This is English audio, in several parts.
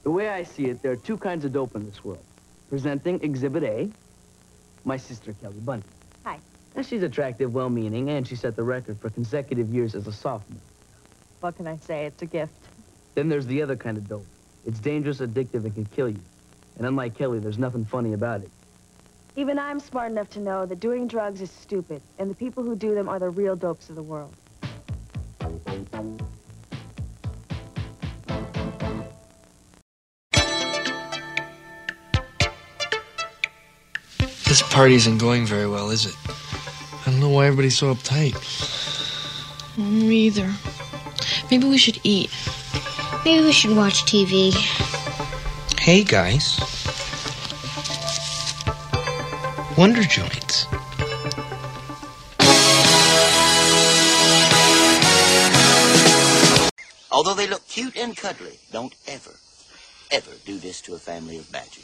The way I see it, there are two kinds of dope in this world. Presenting Exhibit A, my sister, Kelly Bundy. Hi. And she's attractive, well-meaning, and she set the record for consecutive years as a sophomore. What can I say? It's a gift. Then there's the other kind of dope. It's dangerous, addictive, and can kill you. And unlike Kelly, there's nothing funny about it. Even I'm smart enough to know that doing drugs is stupid, and the people who do them are the real dopes of the world. This party isn't going very well, is it? I don't know why everybody's so uptight. Me either. Maybe we should eat. Maybe we should watch TV. Hey, guys. Wonder Joints. Although they look cute and cuddly, don't ever, ever do this to a family of badgers.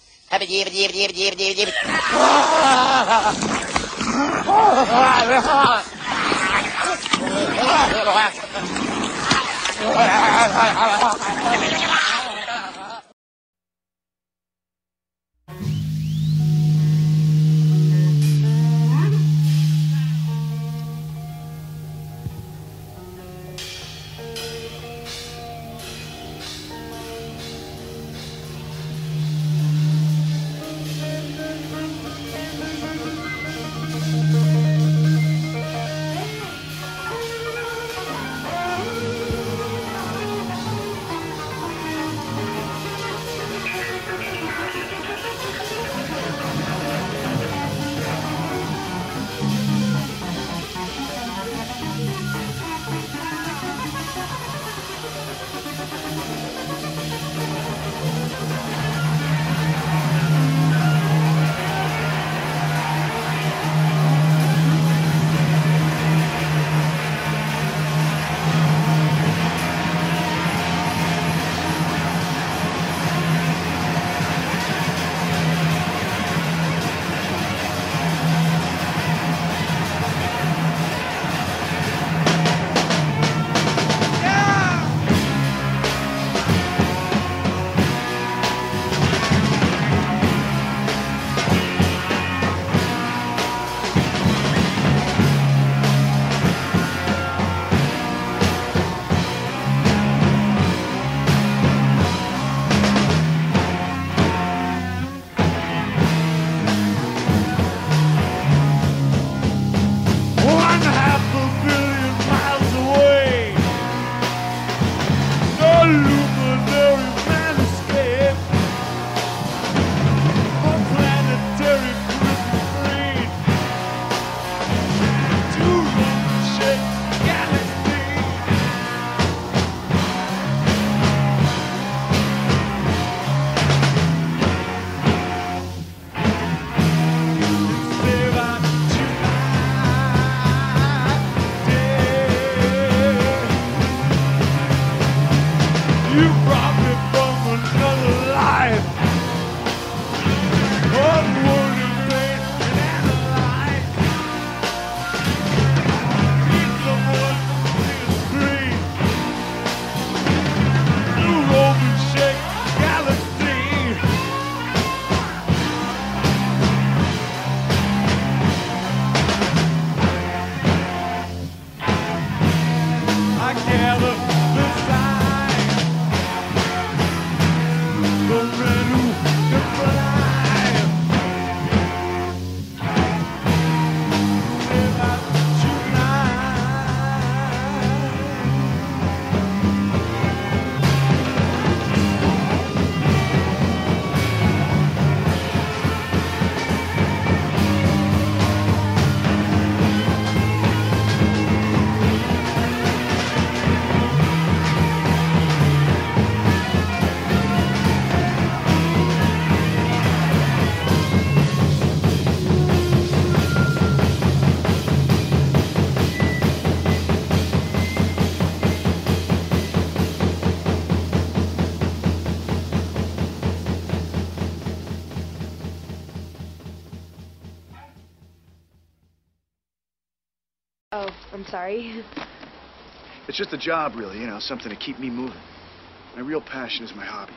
Oh, I'm sorry. It's just a job, really, you know, something to keep me moving. My real passion is my hobby.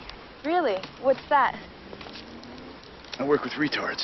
Really? What's that? I work with retards.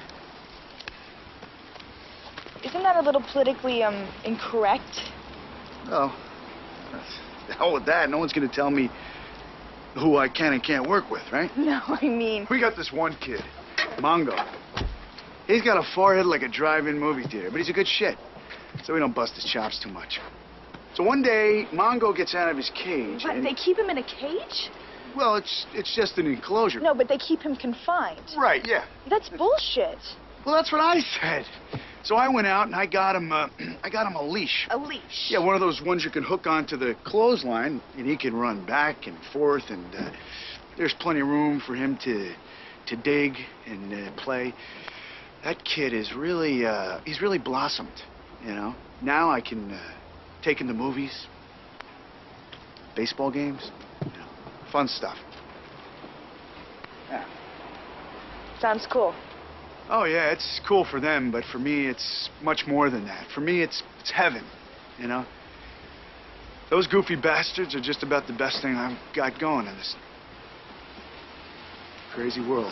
Isn't that a little politically, incorrect? Well, the hell with that. No one's gonna tell me who I can and can't work with, right? No, I mean... We got this one kid, Mongo. He's got a forehead like a drive-in movie theater, but he's a good shit. So we don't bust his chops too much. So one day, Mongo gets out of his cage. What, and they keep him in a cage? Well, it's just an enclosure. No, but they keep him confined. Right, yeah. That's bullshit. Well, that's what I said. So I went out and I got him a leash. A leash? Yeah, one of those ones you can hook onto the clothesline, and he can run back and forth, and there's plenty of room for him to dig and play. That kid is really, he's really blossomed, you know? Now I can take him to movies, baseball games, you know, fun stuff. Yeah. Sounds cool. Oh, yeah, it's cool for them, but for me, it's much more than that. For me, it's heaven, you know? Those goofy bastards are just about the best thing I've got going in this crazy world.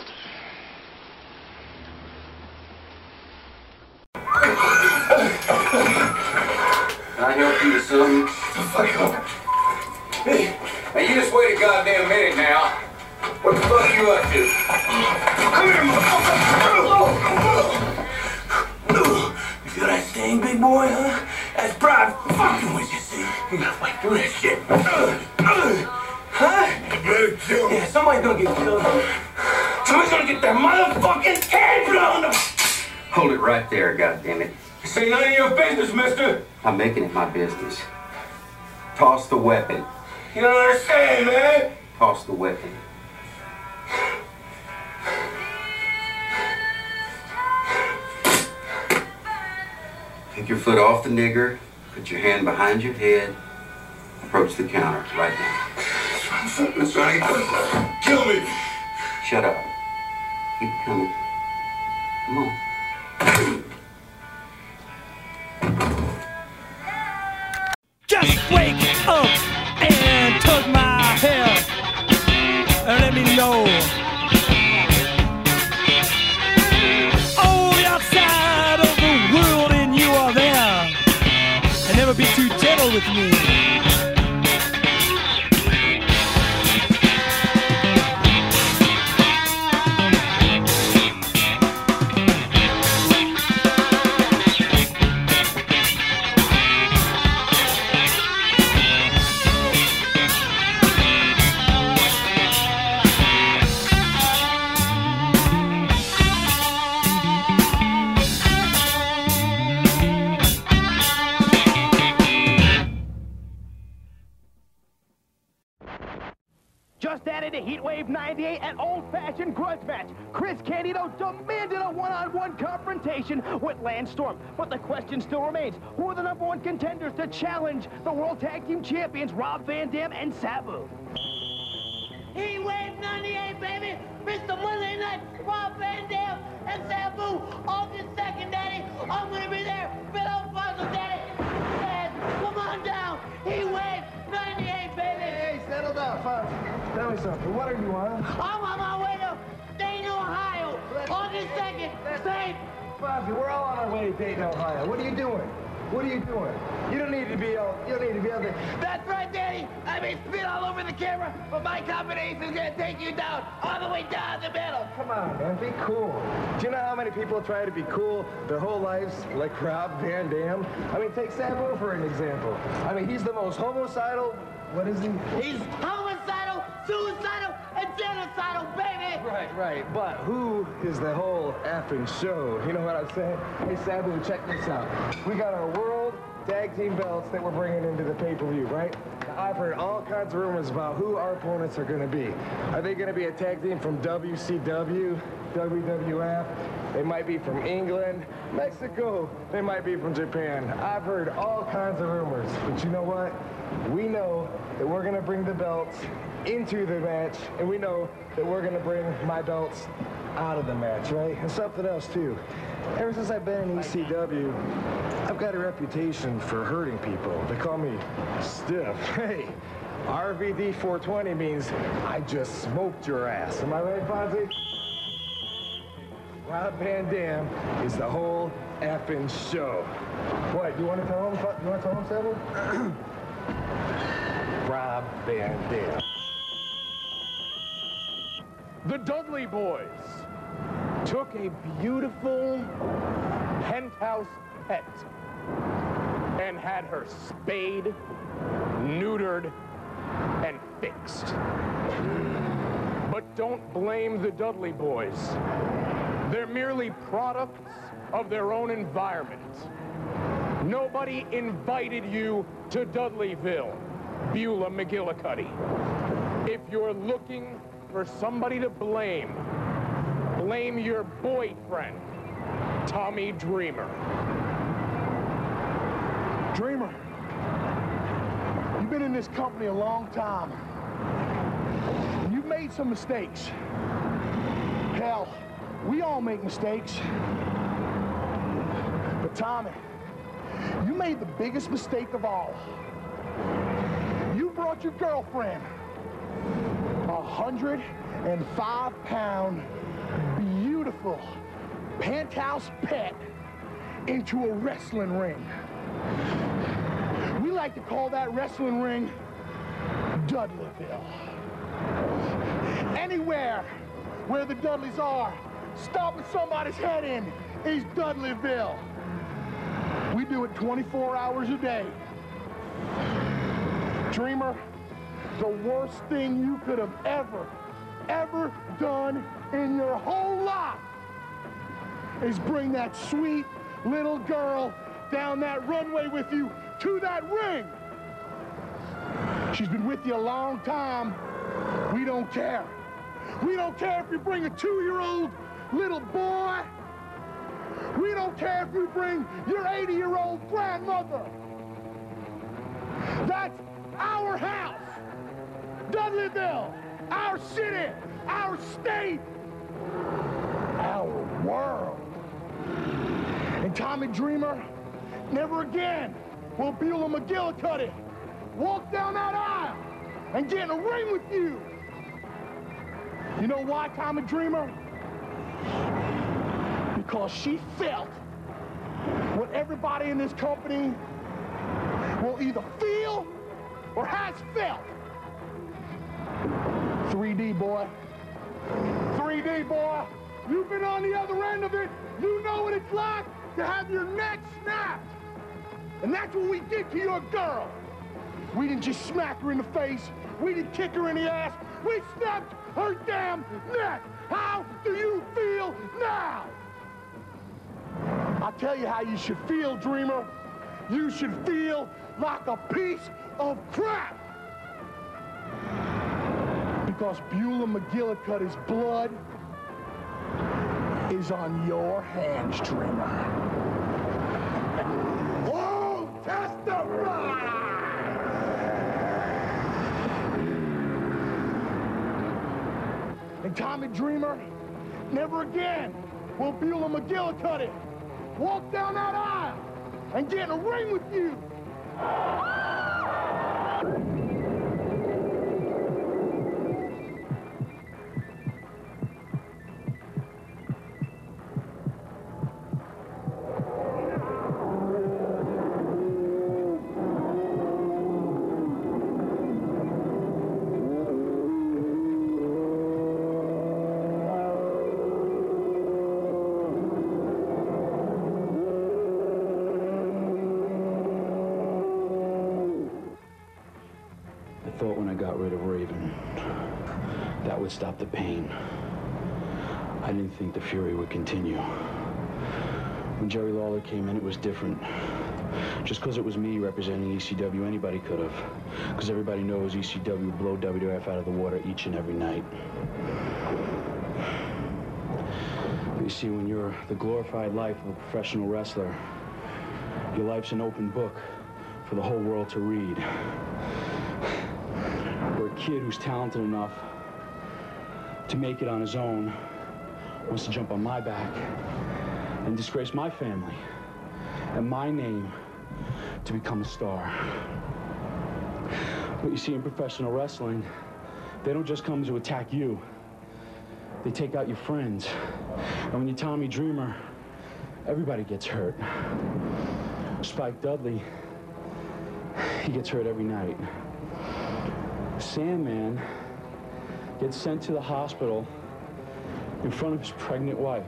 Can I help you with something? Fuck up. Hey, now you just wait a goddamn minute now. What the fuck are you up to? Come here, motherfucker! You feel that sting, big boy, huh? That's pride fucking with you, see? You gotta fight through that shit. Huh? You better kill me. Yeah, somebody's gonna get killed. Somebody's gonna get their motherfucking head blown up! Hold it right there, goddammit. This ain't none of your business, mister. I'm making it my business. Toss the weapon. You don't understand, man. Toss the weapon. Take your foot off the nigger, put your hand behind your head, approach the counter right now. Let's try to get kill me. Shut up. Keep coming. Come on. Just wake up and tug my hair and let me know. On the outside of the world and you are there. And never be too gentle with me. Just added a Heatwave 98 and old-fashioned grudge match. Chris Candido demanded a one-on-one confrontation with Lance Storm. But the question still remains, who are the #1 contenders to challenge the World Tag Team Champions Rob Van Dam and Sabu? Heatwave 98, baby! Mr. Monday Night, Rob Van Dam and Sabu, August 2nd, Daddy. I'm gonna be there. Bill O'Buzzle, Daddy. Dad, come on down. Heatwave 98, baby! Hey, settle down, Fonz. Tell me something. What are you on? I'm on my way to Dayton, Ohio. August 2nd. Safe. Fonzie, we're all on our way to Dayton, Ohio. What are you doing? What are you doing? You don't need to be out there. That's right, Daddy. I may spit all over the camera, but my combination is gonna take you down, all the way down the middle. Come on, man, be cool. Do you know how many people try to be cool their whole lives, like Rob Van Dam? I mean, take Sabu for an example. I mean, he's the most homicidal. What is he? He's homicidal, suicidal, and genocidal, baby. Right. But who is the whole effing show? You know what I'm saying? Hey, Sabu, check this out. We got our World Tag Team belts that we're bringing into the pay-per-view, right? I've heard all kinds of rumors about who our opponents are going to be. Are they going to be a tag team from WCW, WWF? They might be from England, Mexico. They might be from Japan. I've heard all kinds of rumors. But you know what? We know that we're going to bring the belts into the match, and we know that we're going to bring my belts out of the match, right? And something else, too. Ever since I've been in ECW, I've got a reputation for hurting people. They call me stiff. Hey, RVD 420 means I just smoked your ass. Am I right, Fonzie? Rob Van Dam is the whole effing show. What, you want to tell him? You want to tell him, Samuel? Rob Van Dam. The Dudley Boys took a beautiful penthouse pet and had her spayed, neutered, and fixed. But don't blame the Dudley Boys. They're merely products of their own environment. Nobody invited you to Dudleyville, Beulah McGillicuddy. If you're looking for somebody to blame, blame your boyfriend, Tommy Dreamer. Dreamer, you've been in this company a long time. You've made some mistakes. Hell, we all make mistakes. But Tommy, you made the biggest mistake of all. You brought your girlfriend, a 105-pound, beautiful penthouse pet, into a wrestling ring. We like to call that wrestling ring Dudleyville. Anywhere where the Dudleys are, stomping somebody's head in is Dudleyville. We do it 24 hours a day. Dreamer, the worst thing you could have ever done in your whole life is bring that sweet little girl down that runway with you to that ring. She's been with you a long time. We don't care. We don't care if you bring a 2-year-old little boy. We don't care if you bring your 80-year-old grandmother. That's our house. Dudleyville, our city, our state, our world. And Tommy Dreamer, never again will Beulah McGillicuddy walk down that aisle and get in a ring with you. You know why, Tommy Dreamer? Because she felt what everybody in this company will either feel or has felt. 3D, boy. 3D, boy. You've been on the other end of it. You know what it's like to have your neck snapped. And that's what we did to your girl. We didn't just smack her in the face. We didn't kick her in the ass. We snapped her damn neck. How do you feel now? I'll tell you how you should feel, Dreamer. You should feel like a piece of crap. Because Beulah McGillicuddy's blood is on your hands, Dreamer. Oh, testify! And Tommy Dreamer, never again will Beulah McGillicuddy walk down that aisle and get in a ring with you. Would stop the pain. I didn't think the fury would continue. When Jerry Lawler came in, it was different. Just because it was me representing ECW, anybody could have. Because everybody knows ECW would blow WWF out of the water each and every night. But you see, when you're the glorified life of a professional wrestler, your life's an open book for the whole world to read. Or a kid who's talented enough to make it on his own wants to jump on my back and disgrace my family and my name to become a star. But you see, in professional wrestling, they don't just come to attack you. They take out your friends. And when you're Tommy Dreamer, everybody gets hurt. Spike Dudley, he gets hurt every night. Sandman gets sent to the hospital in front of his pregnant wife.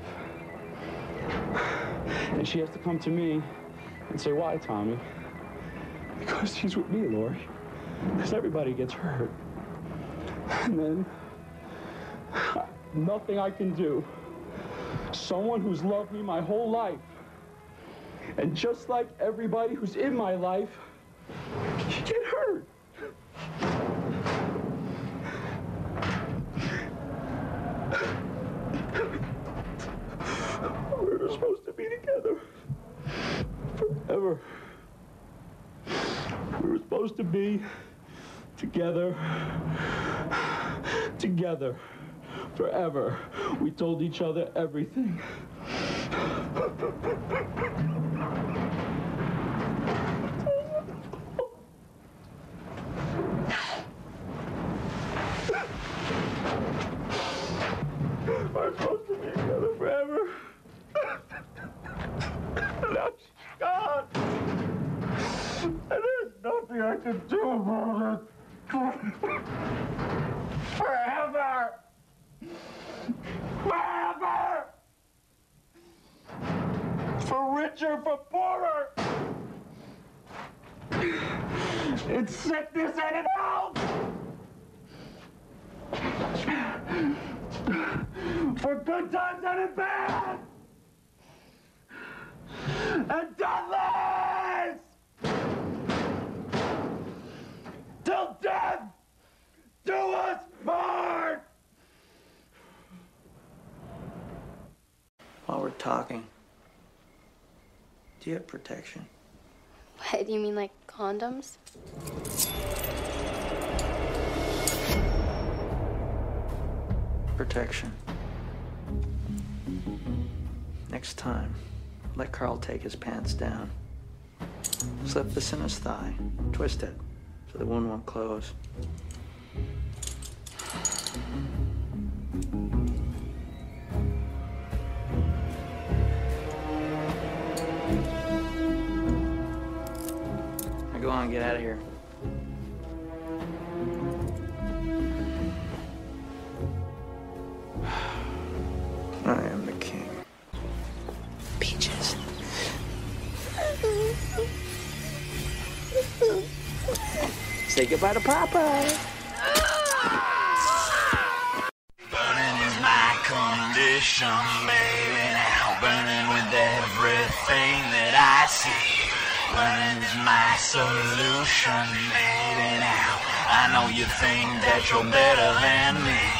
And she has to come to me and say, why, Tommy? Because she's with me, Laurie. Because everybody gets hurt. And then, nothing I can do. Someone who's loved me my whole life. And just like everybody who's in my life, you get hurt. We were supposed to be together forever. We were supposed to be together forever. We told each other everything. We're supposed to be together forever. Now she's gone. And there's nothing I can do about it. Forever! Forever! For richer, for poorer! In sickness and in health! For good times and in bad! And deathless! Till death do us part! While we're talking, do you have protection? What, you mean like condoms? Protection. Next time, let Carl take his pants down. Slip this in his thigh. Twist it so the wound won't close. Now go on, get out of here. I am the king. Peaches. Say goodbye to Papa. Burning is my condition, baby, now. Burning with everything that I see. Burning is my solution, baby, now. I know you think that you're better than me.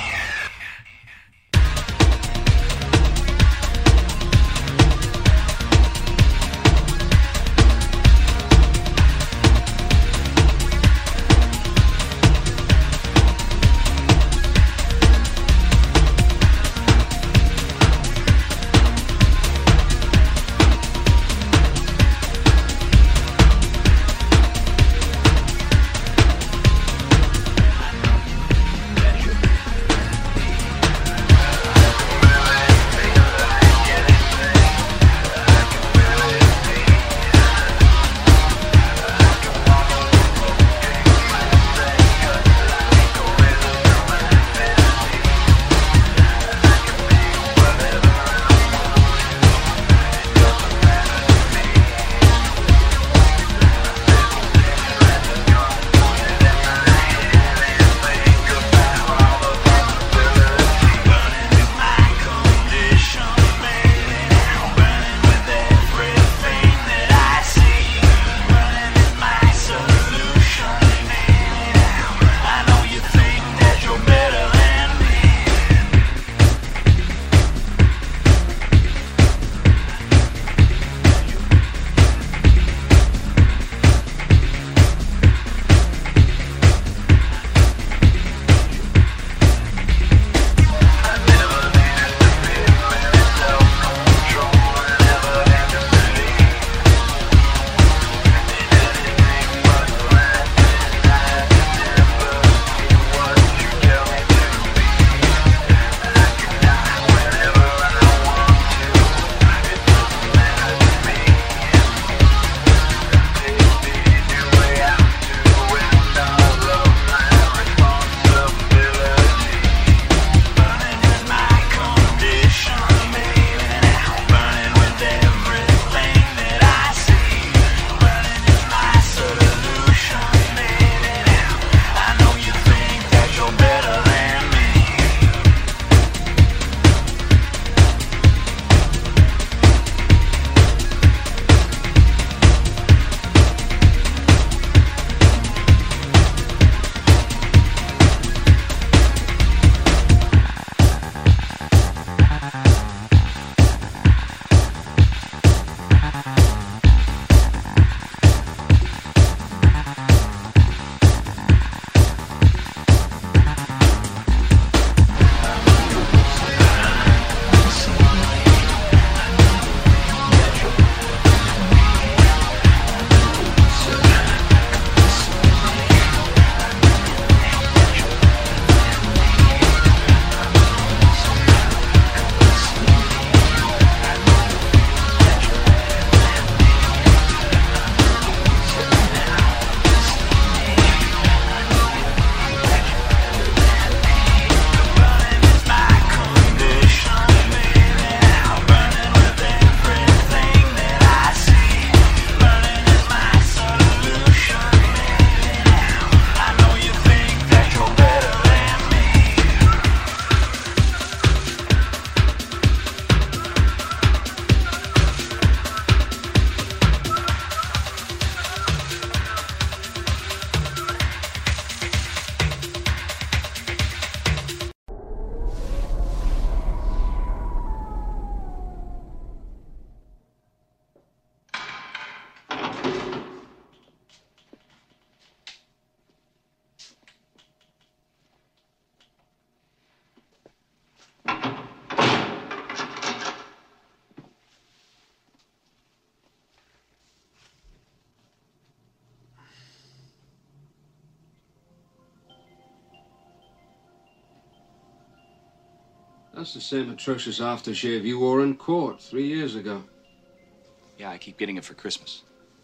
That's the same atrocious aftershave you wore in court 3 years ago. Yeah, I keep getting it for Christmas.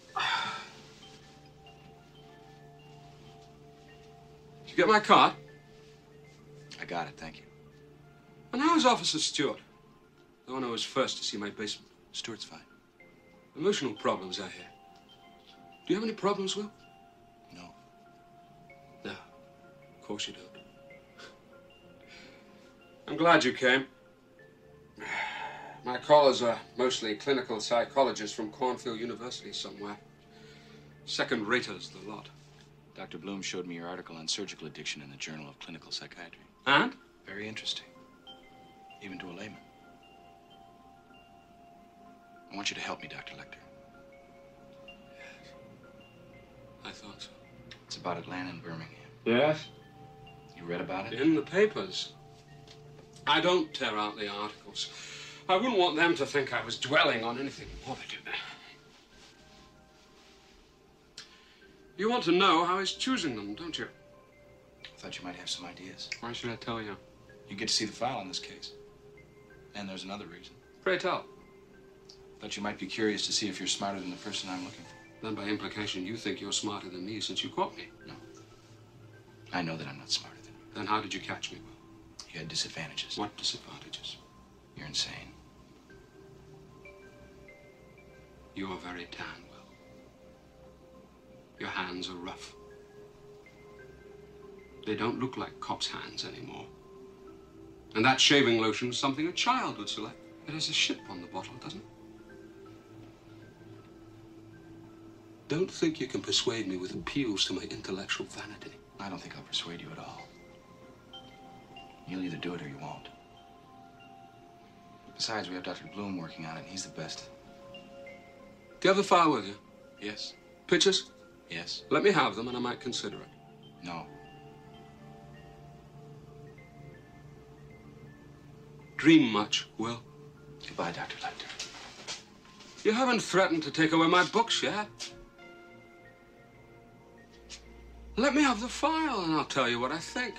Did you get my card? I got it, thank you. And how's Officer Stewart? The one who was first to see my basement. Stewart's fine. Emotional problems, I hear. Do you have any problems, Will? No. No. Of course you don't. I'm glad you came. My callers are mostly clinical psychologists from Cornfield University somewhere. Second-raters, the lot. Dr. Bloom showed me your article on surgical addiction in the Journal of Clinical Psychiatry. And? Very interesting. Even to a layman. I want you to help me, Dr. Lecter. Yes. I thought so. It's about Atlanta and Birmingham. Yes? You read about it? In the papers. I don't tear out the articles. I wouldn't want them to think I was dwelling on anything morbid. You want to know how he's choosing them, don't you? I thought you might have some ideas. Why should I tell you? You get to see the file on this case. And there's another reason. Pray tell. Thought you might be curious to see if you're smarter than the person I'm looking for. Then by implication, you think you're smarter than me since you caught me. No. I know that I'm not smarter than you. Then how did you catch me, Will? You had disadvantages. What disadvantages? You're insane. You are very tan, Will. Your hands are rough. They don't look like cops' hands anymore. And that shaving lotion is something a child would select. It has a ship on the bottle, doesn't it? Don't think you can persuade me with appeals to my intellectual vanity. I don't think I'll persuade you at all. You'll either do it or you won't. Besides, we have Dr. Bloom working on it, and he's the best. Do you have the file with you? Yes. Pictures? Yes. Let me have them, and I might consider it. No. Dream much, Will? Goodbye, Dr. Lecter. You haven't threatened to take away my books yet. Let me have the file, and I'll tell you what I think.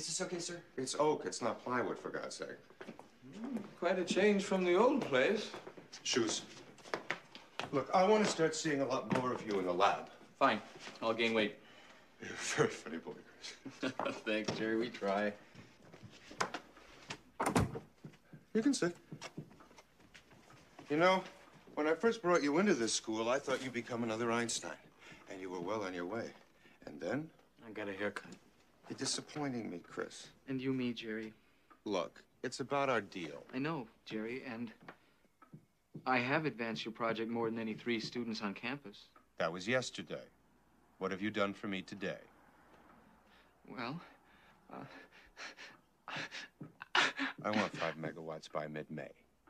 Is this okay, sir? It's oak. It's not plywood, for God's sake. Quite a change from the old place. Shoes. Look, I want to start seeing a lot more of you in the lab. Fine. I'll gain weight. You're a very funny boy, Chris. Thanks, Jerry. We try. You can sit. You know, when I first brought you into this school, I thought you'd become another Einstein. And you were well on your way. And then? I got a haircut. You're disappointing me, Chris. And you me, Jerry. Look, it's about our deal. I know, Jerry, and I have advanced your project more than any 3 students on campus. That was yesterday. What have you done for me today? Well, I want 5 megawatts by mid-May.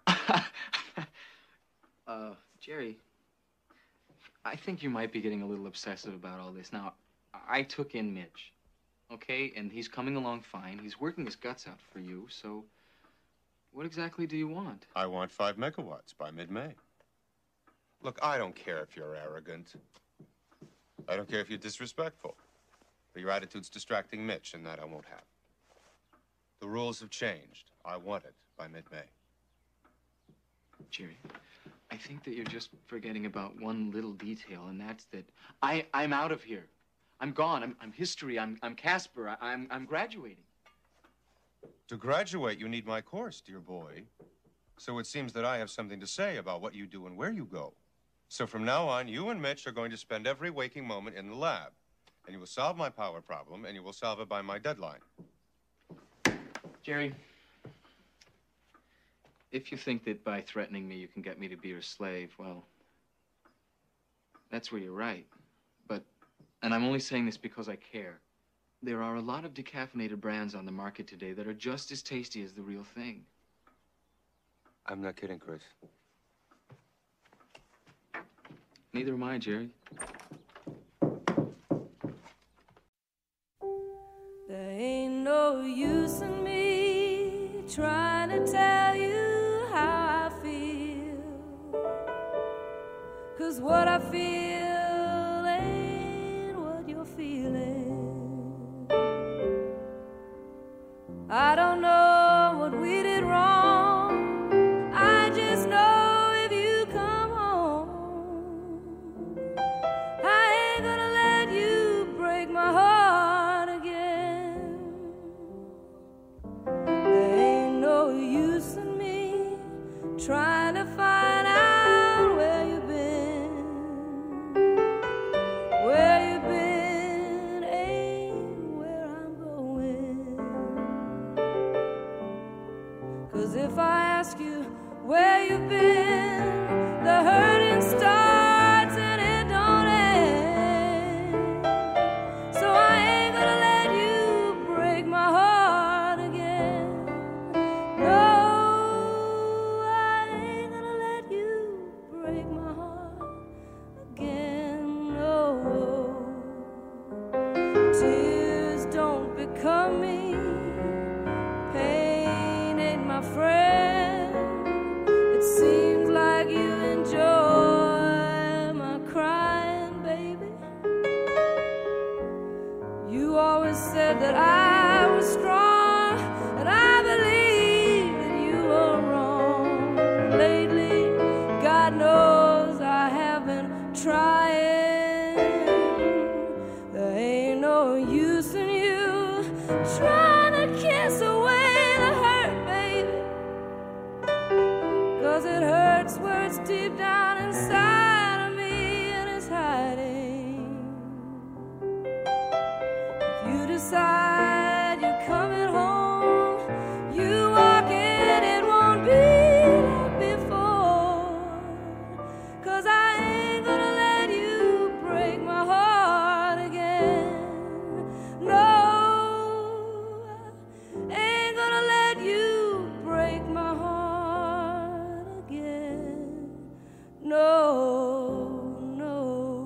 Jerry, I think you might be getting a little obsessive about all this. Now, I took in Mitch, okay? And he's coming along fine. He's working his guts out for you, so what exactly do you want? I want 5 megawatts by mid-May. Look, I don't care if you're arrogant. I don't care if you're disrespectful. But your attitude's distracting Mitch, and that I won't have. The rules have changed. I want it by mid-May. Jerry, I think that you're just forgetting about one little detail, and that's that I'm out of here. I'm gone. I'm history. I'm Casper. I'm graduating. To graduate, you need my course, dear boy. So it seems that I have something to say about what you do and where you go. So from now on, you and Mitch are going to spend every waking moment in the lab. And you will solve my power problem, and you will solve it by my deadline. Jerry, if you think that by threatening me you can get me to be your slave, well, that's where you're right. And I'm only saying this because I care. There are a lot of decaffeinated brands on the market today that are just as tasty as the real thing. I'm not kidding, Chris. Neither am I, Jerry. There ain't no use in me trying to tell you how I feel. 'Cause what I feel ain't what you're feeling. I don't know what we did wrong. I just know if you come home, I ain't gonna let you break my heart again. There ain't no use in me trying to find out where you've been. Where you've been ain't where I'm going. 'Cause if I ask you where you've been, the hurting starts and it don't end. So I ain't gonna let you break my heart again. No, I ain't gonna let you break my heart again. No, tears don't become me. Pain ain't my friend. It seems like you enjoy my crying, baby. You always said that I was strong, and I believe that you were wrong. Lately, God knows I have been trying. There ain't no use in you trying to kiss away the hurt, baby. 'Cause it hurts where it's deep down inside of me and it's hiding. If you decide you're coming home, you walk in, it won't be like before. 'Cause I ain't gonna let you break my heart again. No, ain't gonna let you break my heart again. No, no.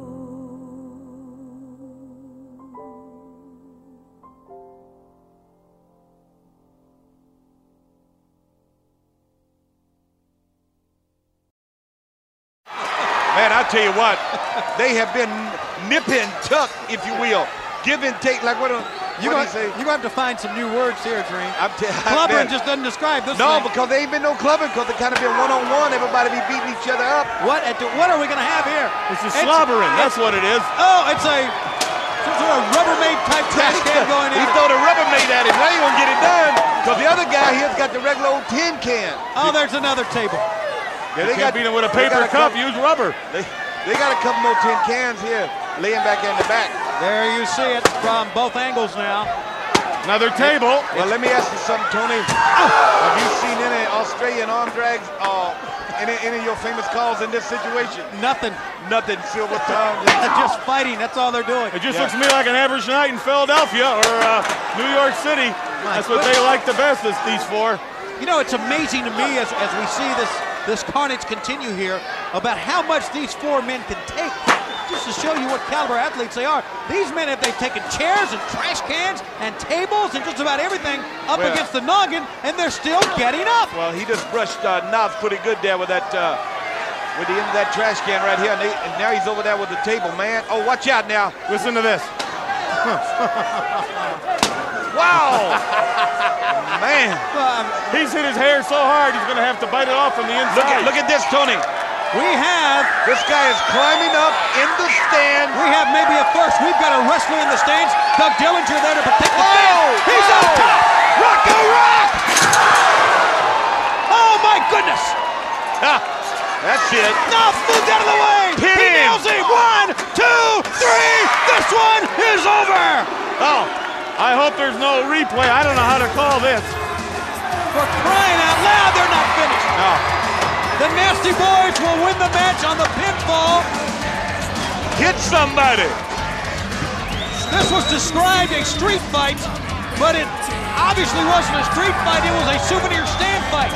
Man, I'll tell you what, they have been nip and tuck, if you will. Give and take, like what You're going to have to find some new words here, Dream. Clubbering just doesn't describe this No, thing. because they ain't been no clubbing, because they kind of been one-on-one. Everybody be beating each other up. What are we going to have here? This is slobbering. That's what it is. Oh, it's a sort of Rubbermaid type trash can going in. He throw the Rubbermaid at him. Now he won't get it done, because the other guy here's got the regular old tin can. Oh, there's another table. Yeah, they can't beat him with a paper cup. Use rubber. They got a couple more tin cans here, laying back in the back. There you see it from both angles now. Another table. Well, let me ask you something, Tony. Have you seen any Australian arm drags, any of your famous calls in this situation? Nothing. Nothing. Silver tongue. Just fighting. That's all they're doing. It just looks to me like an average night in Philadelphia or New York City. That's what they like the best, these four. You know, it's amazing to me as we see this carnage continue here about how much these four men can take. Just to show you what caliber athletes they are. These men, they've taken chairs and trash cans and tables and just about everything up against the noggin, and they're still getting up. Well, he just brushed Knopf pretty good there with that, with the end of that trash can right here, and now he's over there with the table, man. Oh, watch out now. Listen to this. Wow. Man. He's hit his hair so hard, he's going to have to bite it off from the inside. Look at this, Tony. We have... This guy is climbing up in the stand. We have maybe a first. We've got a wrestler in the stands. Doug Dillinger there to protect the stands. He's up top. Rocco Rock! Oh, my goodness. That's it. No, moved out of the way. Pin he nails him. 1, 2, 3. This one is over. Oh, I hope there's no replay. I don't know how to call this. For crying out loud, they're not finished. No. The Nasty Boys will win the match on the pinfall. Hit somebody. This was described a street fight, but it obviously wasn't a street fight. It was a souvenir stand fight.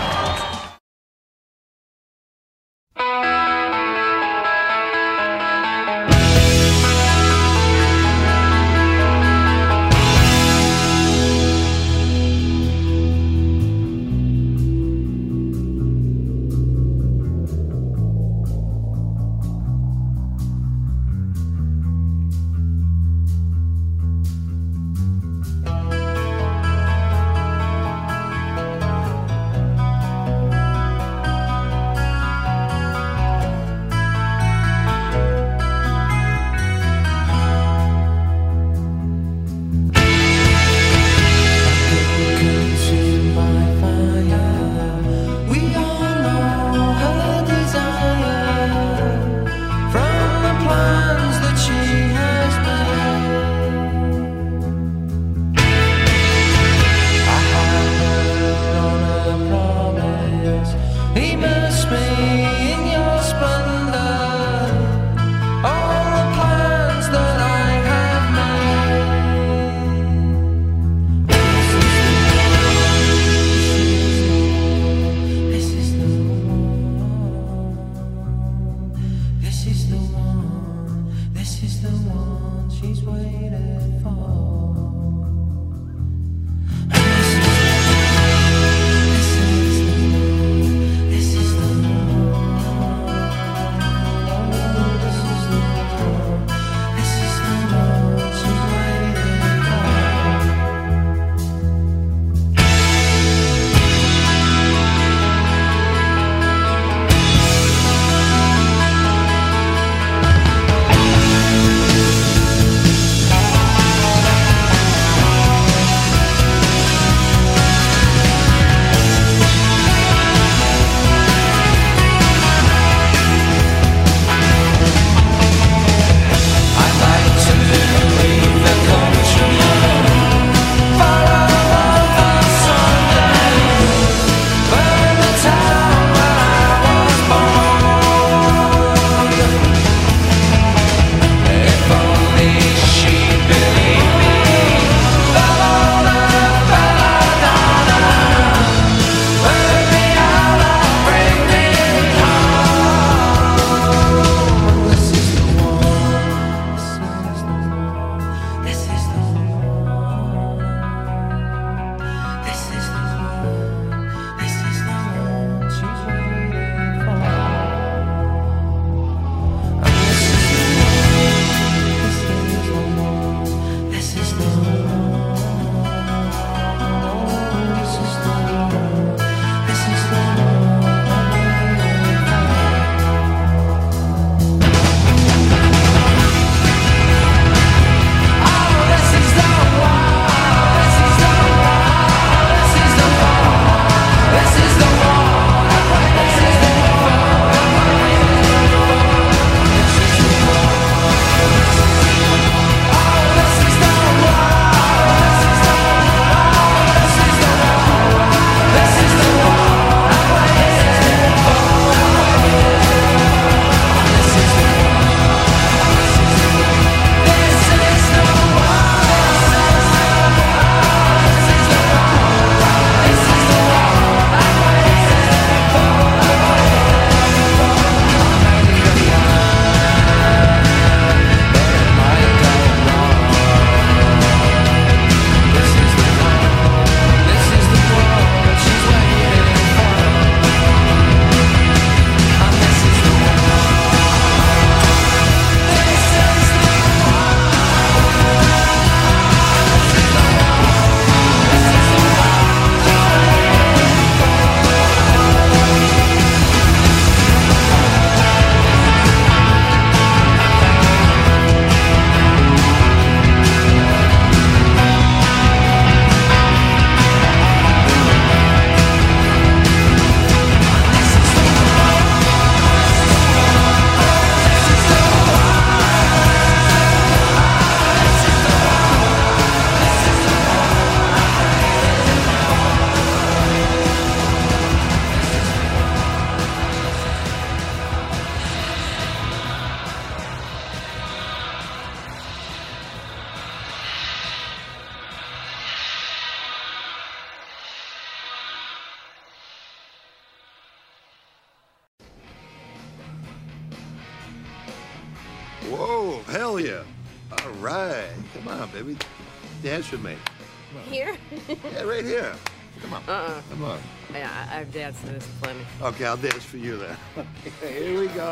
Whoa, hell yeah. All right. Come on, baby. Dance with me. Here? Yeah, right here. Come on. Come on. Yeah, I've danced to this plenty. Okay, I'll dance for you then. Okay, here we go.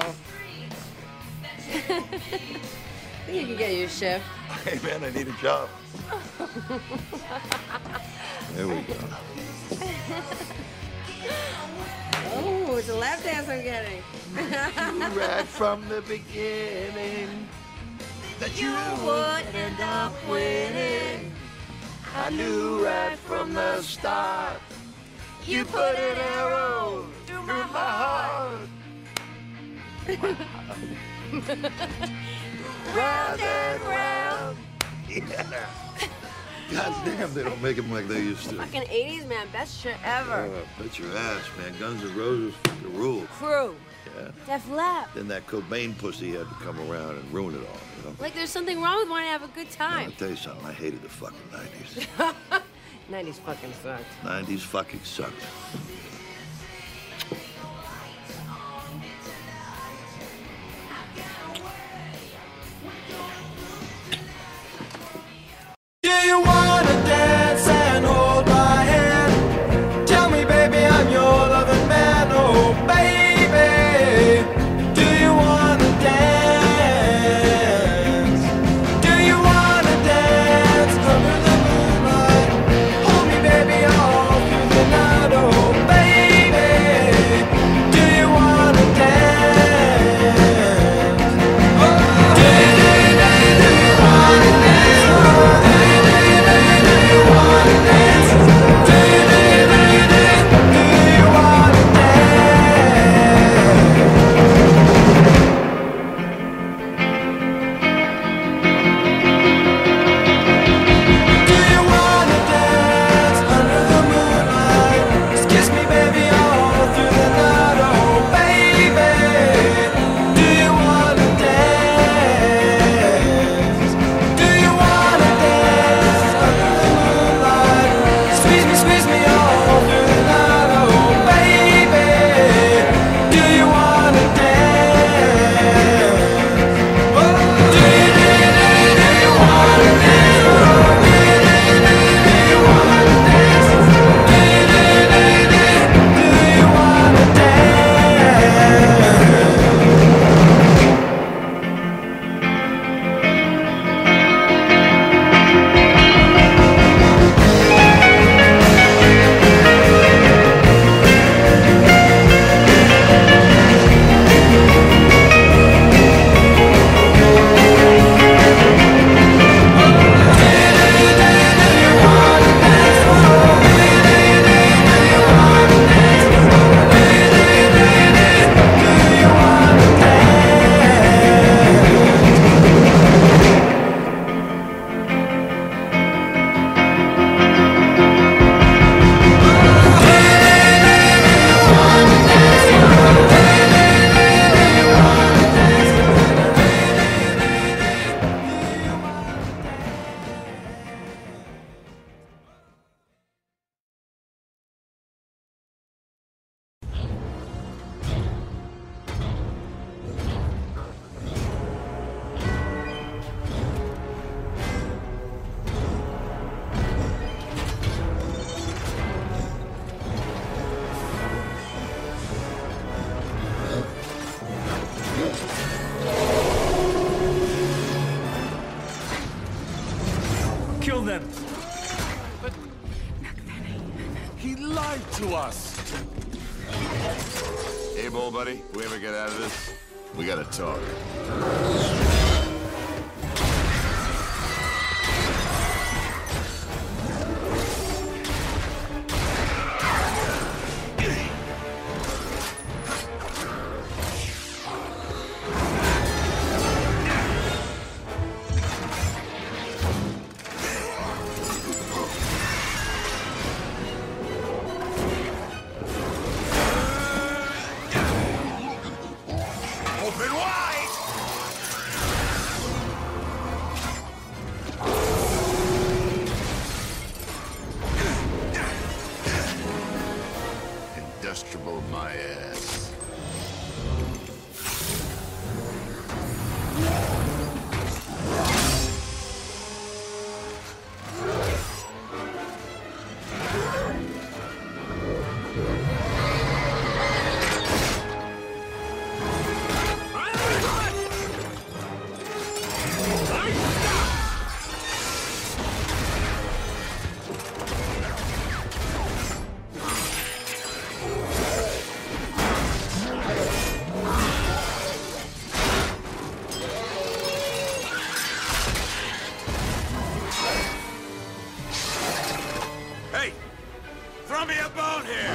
I think you can get your shift. Hey, man, I need a job. There we go. Oh, it's a lap dance I'm getting. Right from the beginning that you would end up winning. I knew right from the start you put an arrow through my heart. Round and round. Yeah. God damn, they don't make them like they used to. Fucking 80s, man. Best shit ever. Oh, bet your ass, man. Guns N' Roses fucking rule. Crew. Yeah. Def Leppard. Then that Cobain pussy had to come around and ruin it all, you know? Like there's something wrong with wanting to have a good I'll time. tell you something, I hated the fucking 90s. 90s fucking sucked. 90s fucking sucked. Do you wanna dance and hold my hand? Tell me, baby, I'm your loving man. Oh, baby, do you wanna dance? Do you wanna dance under the moonlight? Hold me, baby, all through the night. Oh, baby, do you wanna dance? Oh, do you wanna dance? Kill them. But he lied to us. Hey, bull buddy, we ever get out of this, we gotta talk. Open wide! on here!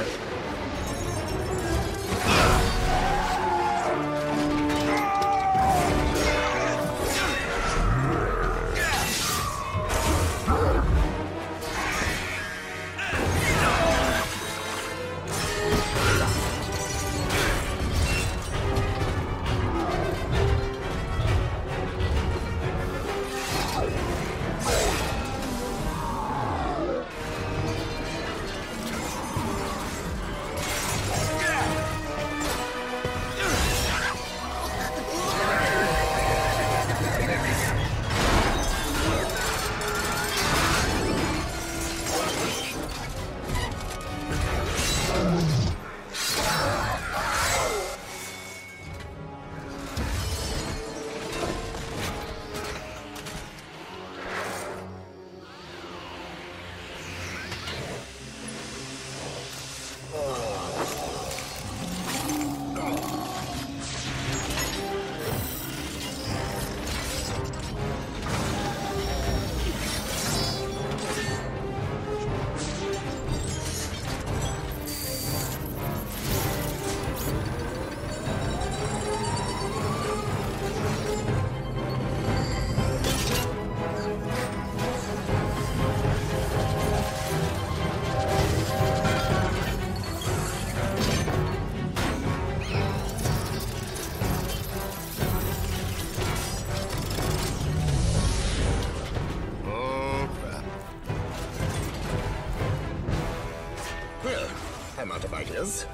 I'm out of ideas.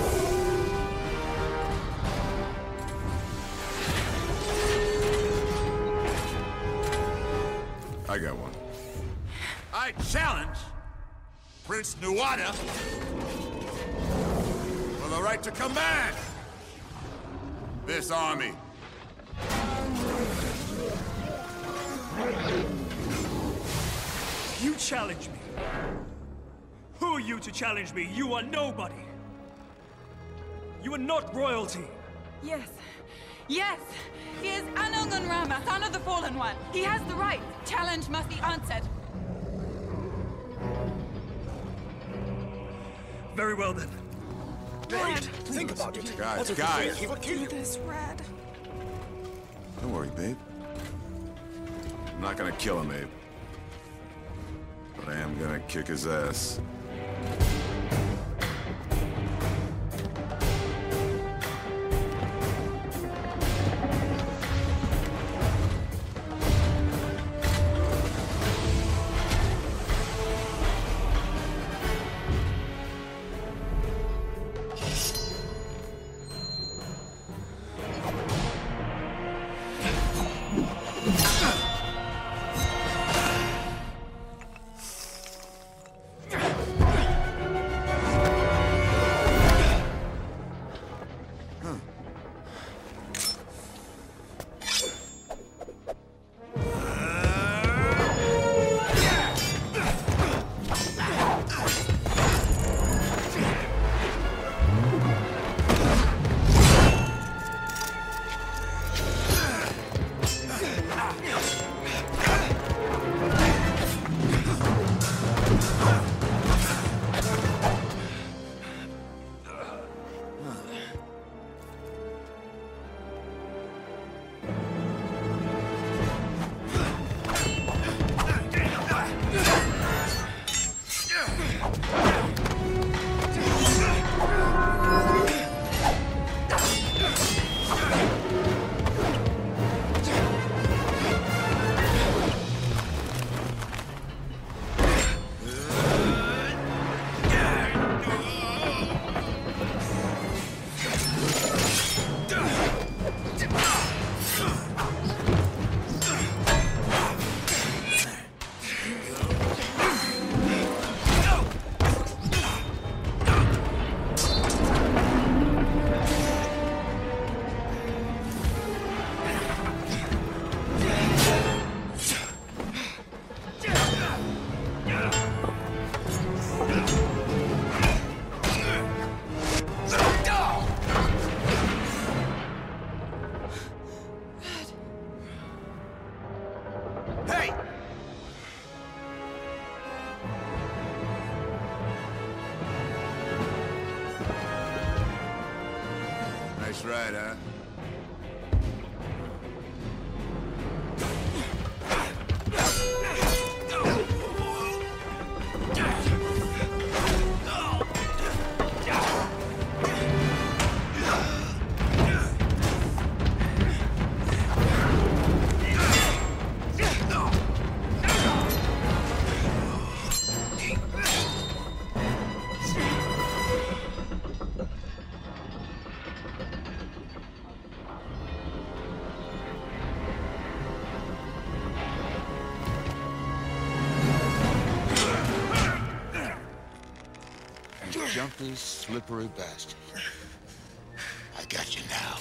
I got one. I challenge Prince Nuada for the right to command this army. You challenge me. Who are you to challenge me? You are nobody. You are not royalty. Yes. Yes! He is Anangun Rama, son of the Fallen One. He has the right. Challenge must be answered. Very well then. Wait, think about it. Guys, What guys. if he ever kill you? This Red. Don't worry, babe. I'm not gonna kill him, Abe. But I am gonna kick his ass. That's right, huh? Jumpy, slippery bastard. I got you now.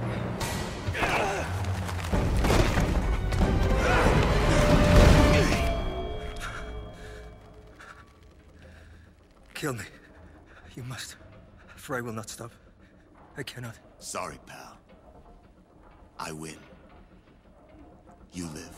Kill me. You must. For I will not stop. I cannot. Sorry, pal. I win. You live.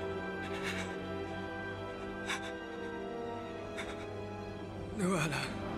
Nuala.